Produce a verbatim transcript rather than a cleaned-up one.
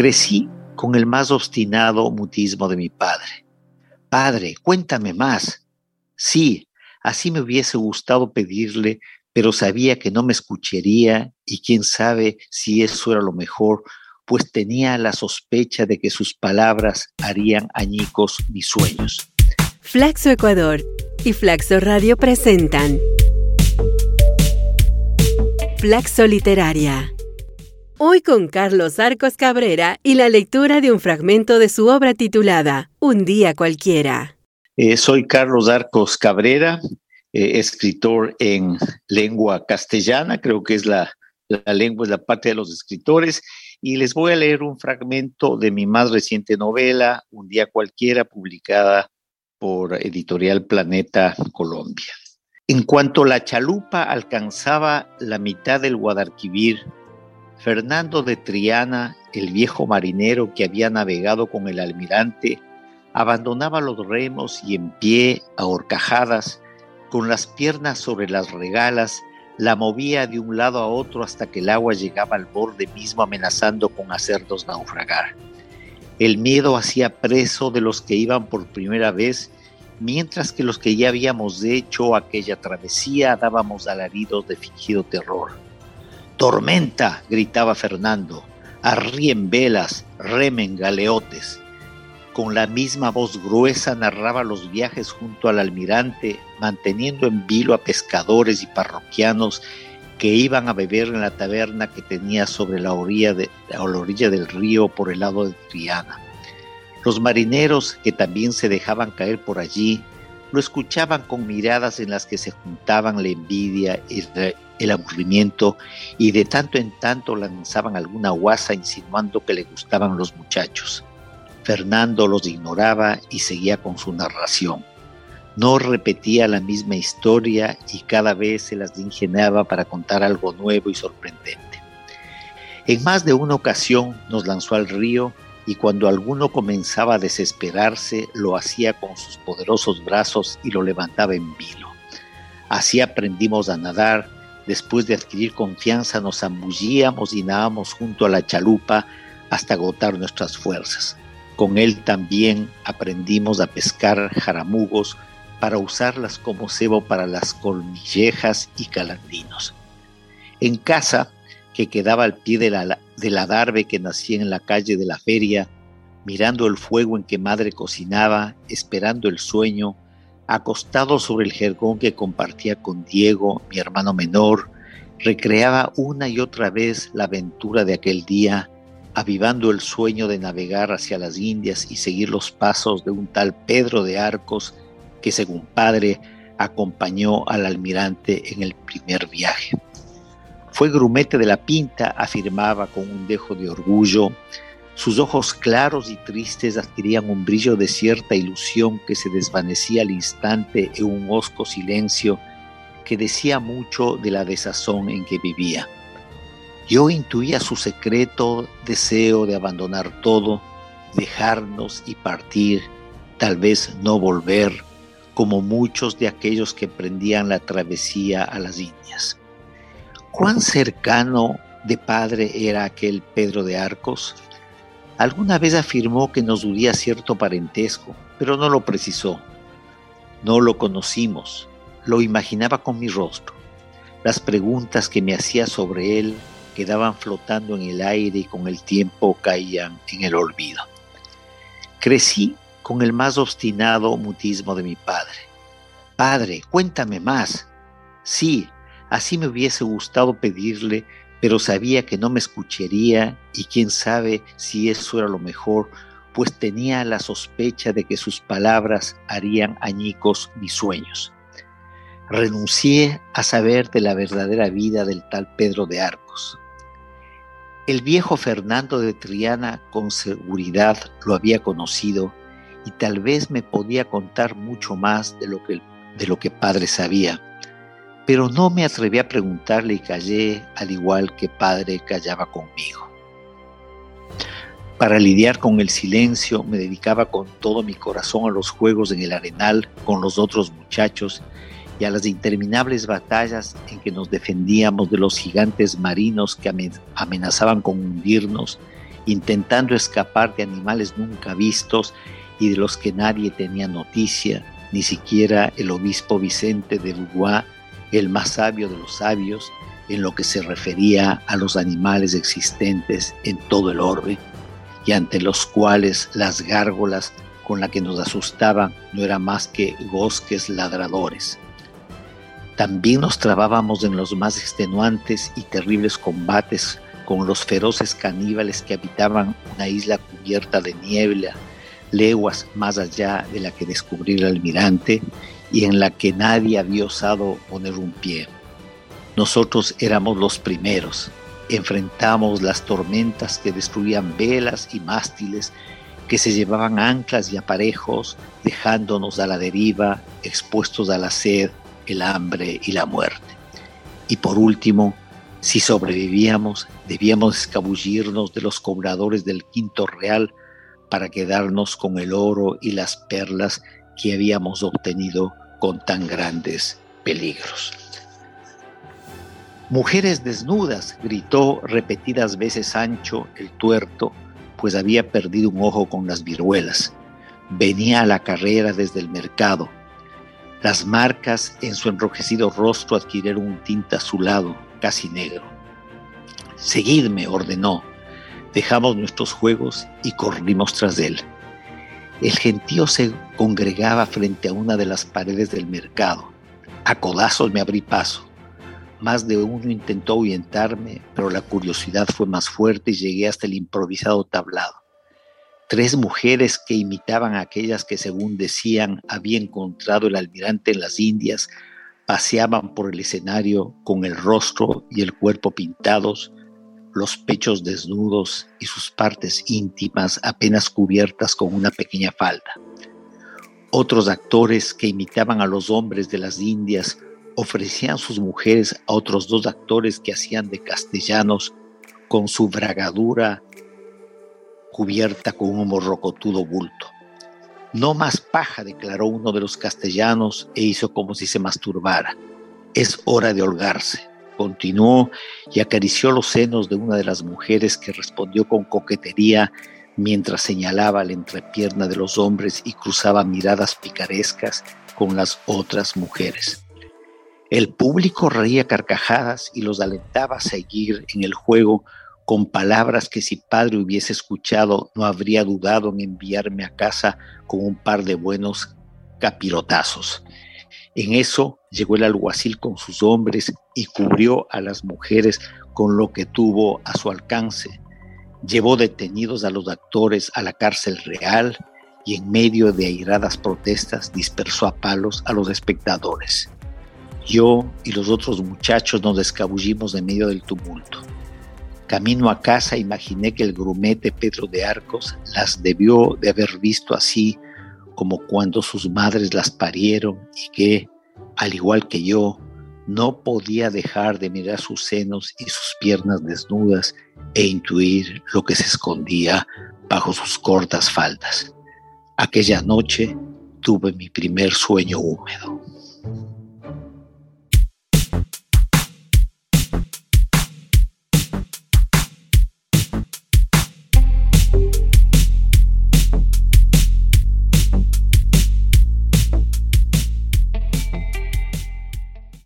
Crecí con el más obstinado mutismo de mi padre. Padre, cuéntame más. Sí, así me hubiese gustado pedirle, pero sabía que no me escucharía y quién sabe si eso era lo mejor, pues tenía la sospecha de que sus palabras harían añicos mis sueños. Flaxo Ecuador y Flaxo Radio presentan Flaxo Literaria. Hoy con Carlos Arcos Cabrera y la lectura de un fragmento de su obra titulada Un día cualquiera. Eh, soy Carlos Arcos Cabrera, eh, escritor en lengua castellana, creo que es la, la lengua, es la parte de los escritores, y les voy a leer un fragmento de mi más reciente novela, Un día cualquiera, publicada por Editorial Planeta Colombia. En cuanto la chalupa alcanzaba la mitad del Guadalquivir, Fernando de Triana, el viejo marinero que había navegado con el almirante, abandonaba los remos y en pie, a horcajadas, con las piernas sobre las regalas, la movía de un lado a otro hasta que el agua llegaba al borde mismo, amenazando con hacerlos naufragar. El miedo hacía preso de los que iban por primera vez, mientras que los que ya habíamos hecho aquella travesía dábamos alaridos de fingido terror. ¡Tormenta!, gritaba Fernando. ¡Arríen velas, remen galeotes! Con la misma voz gruesa narraba los viajes junto al almirante, manteniendo en vilo a pescadores y parroquianos que iban a beber en la taberna que tenía sobre la orilla, de, a la orilla del río por el lado de Triana. Los marineros, que también se dejaban caer por allí, lo escuchaban con miradas en las que se juntaban la envidia y el aburrimiento, y de tanto en tanto lanzaban alguna guasa insinuando que le gustaban los muchachos. Fernando los ignoraba y seguía con su narración. No repetía la misma historia y cada vez se las ingeniaba para contar algo nuevo y sorprendente. En más de una ocasión nos lanzó al río y cuando alguno comenzaba a desesperarse, lo hacía con sus poderosos brazos y lo levantaba en vilo. Así aprendimos a nadar. Después de adquirir confianza, nos zambullíamos y nadábamos junto a la chalupa hasta agotar nuestras fuerzas. Con él también aprendimos a pescar jaramugos para usarlas como cebo para las colmillejas y calandinos. En casa, que quedaba al pie de la, del adarve que nacía en la calle de la feria, mirando el fuego en que madre cocinaba, esperando el sueño, acostado sobre el jergón que compartía con Diego, mi hermano menor, recreaba una y otra vez la aventura de aquel día, avivando el sueño de navegar hacia las Indias y seguir los pasos de un tal Pedro de Arcos que, según padre, acompañó al almirante en el primer viaje. Fue grumete de la Pinta, afirmaba con un dejo de orgullo. Sus ojos claros y tristes adquirían un brillo de cierta ilusión que se desvanecía al instante en un hosco silencio que decía mucho de la desazón en que vivía. Yo intuía su secreto deseo de abandonar todo, dejarnos y partir, tal vez no volver, como muchos de aquellos que emprendían la travesía a las Indias. ¿Cuán cercano de padre era aquel Pedro de Arcos? Alguna vez afirmó que nos unía cierto parentesco, pero no lo precisó. No lo conocimos, lo imaginaba con mi rostro. Las preguntas que me hacía sobre él quedaban flotando en el aire y con el tiempo caían en el olvido. Crecí con el más obstinado mutismo de mi padre. Padre, cuéntame más. Sí, así me hubiese gustado pedirle, pero sabía que no me escucharía y quién sabe si eso era lo mejor, pues tenía la sospecha de que sus palabras harían añicos mis sueños. Renuncié a saber de la verdadera vida del tal Pedro de Arcos. El viejo Fernando de Triana con seguridad lo había conocido y tal vez me podía contar mucho más de lo que, de lo que padre sabía. Pero no me atreví a preguntarle y callé, al igual que padre callaba conmigo. Para lidiar con el silencio, me dedicaba con todo mi corazón a los juegos en el arenal con los otros muchachos y a las interminables batallas en que nos defendíamos de los gigantes marinos que amenazaban con hundirnos intentando escapar de animales nunca vistos y de los que nadie tenía noticia, ni siquiera el obispo Vicente de Louvois, el más sabio de los sabios, en lo que se refería a los animales existentes en todo el orbe, y ante los cuales las gárgolas con las que nos asustaban no eran más que bosques ladradores. También nos trabábamos en los más extenuantes y terribles combates con los feroces caníbales que habitaban una isla cubierta de niebla, leguas más allá de la que descubrió el almirante y en la que nadie había osado poner un pie. Nosotros éramos los primeros, enfrentamos las tormentas que destruían velas y mástiles, que se llevaban anclas y aparejos, dejándonos a la deriva, expuestos a la sed, el hambre y la muerte. Y por último, si sobrevivíamos, debíamos escabullirnos de los cobradores del quinto real para quedarnos con el oro y las perlas que habíamos obtenido con tan grandes peligros. «Mujeres desnudas», gritó repetidas veces Sancho el Tuerto, pues había perdido un ojo con las viruelas. Venía a la carrera desde el mercado. Las marcas en su enrojecido rostro adquirieron un tinte azulado, casi negro. «Seguidme», ordenó. Dejamos nuestros juegos y corrimos tras él. El gentío se congregaba frente a una de las paredes del mercado. A codazos me abrí paso. Más de uno intentó ahuyentarme, pero la curiosidad fue más fuerte y llegué hasta el improvisado tablado. Tres mujeres que imitaban a aquellas que, según decían, había encontrado el almirante en las Indias, paseaban por el escenario con el rostro y el cuerpo pintados, los pechos desnudos y sus partes íntimas apenas cubiertas con una pequeña falda. Otros actores que imitaban a los hombres de las Indias ofrecían sus mujeres a otros dos actores que hacían de castellanos con su bragadura cubierta con un morrocotudo bulto. «No más paja», declaró uno de los castellanos e hizo como si se masturbara. «Es hora de holgarse», continuó y acarició los senos de una de las mujeres, que respondió con coquetería mientras señalaba la entrepierna de los hombres y cruzaba miradas picarescas con las otras mujeres. El público reía carcajadas y los alentaba a seguir en el juego con palabras que, si padre hubiese escuchado, no habría dudado en enviarme a casa con un par de buenos capirotazos. En eso llegó el alguacil con sus hombres y cubrió a las mujeres con lo que tuvo a su alcance. Llevó detenidos a los actores a la cárcel real y, en medio de airadas protestas, dispersó a palos a los espectadores. Yo y los otros muchachos nos escabullimos en medio del tumulto. Camino a casa imaginé que el grumete Pedro de Arcos las debió de haber visto así como cuando sus madres las parieron, y que, al igual que yo, no podía dejar de mirar sus senos y sus piernas desnudas e intuir lo que se escondía bajo sus cortas faldas. Aquella noche tuve mi primer sueño húmedo.